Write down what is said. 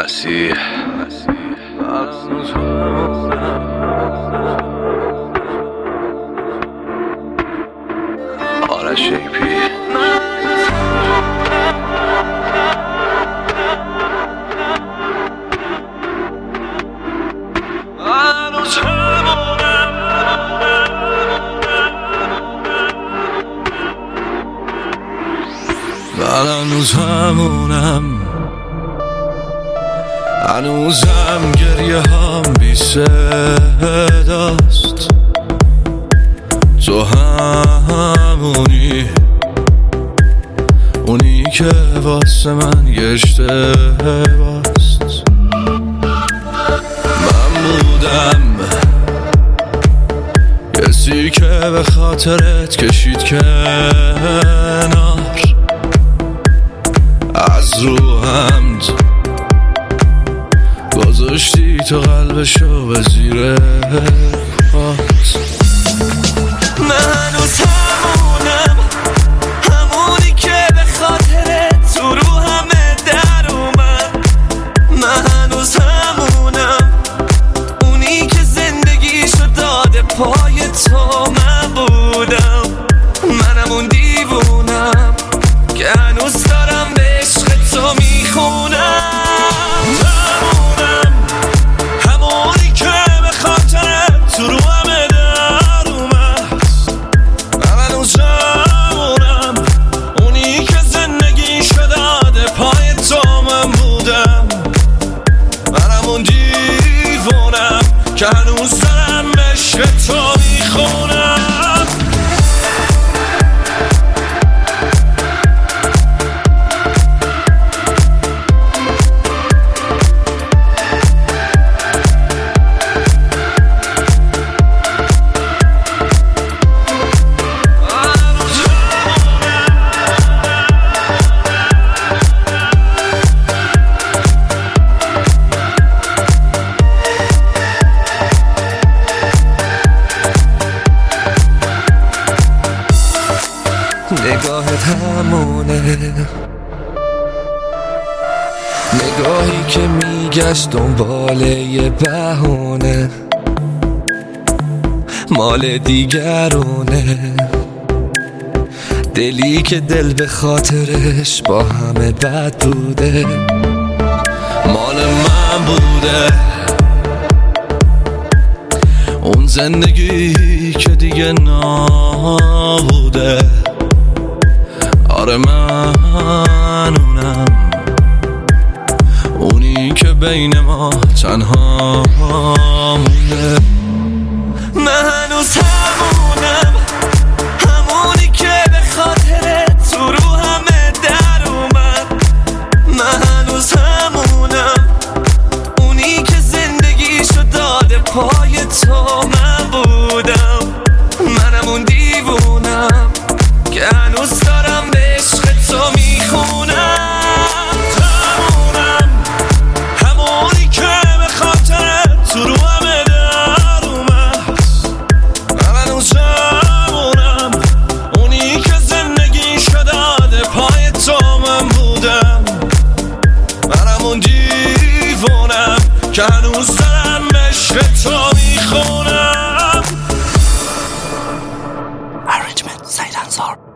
مسیح آرش شیپی من هنوز همونم، هنوزم گریه هم بی صداست. تو همونی، اونی که واسه من گشته باست. من بودم کسی که به خاطرت کشید کنار، از رو حمد گذاشتی تو قلبشو به زیر پات. من هنوز همونم، همونی که به خاطرت تو رو همه در اومد. من هنوز همونم، اونی که زندگیشو داده پای تو. من بودم، منم اون دیوونم که هنوز دارم به عشق تو میخونم. همونم، همونی که به خاطرت تو رو همه در اومد. من هنوز همونم، اونی که زندگیشو داده پای تو. من بودم، منم اون دیوونم که هنوز دارم به عشق تو میخونم. نگاهت همونه، نگاهی که میگشت دنبال یه بهونه، مال دیگرونه. دلی که دل به خاطرش با همه بد بوده، مال من بوده. اون زندگی که دیگه نبوده. آره من اونم، اونی که بین ما تنها مونده. من هنوز همونم، همونی که به خاطرت تو رو همه در اومد. من هنوز همونم، اونی که زندگیشو داده پای تو. من بودم، منم اون دیوونم که هنوز دارم به عشق تو میخونم. همونم، همونی که به خاطرت تو رو همه در اومد. من هنوز همونم، اونی که زندگیشو داده پای تو. من بودم، منم اون دیوونم که هنوز دارم به عشق تو میخونم. Arrangement, Said Ansar.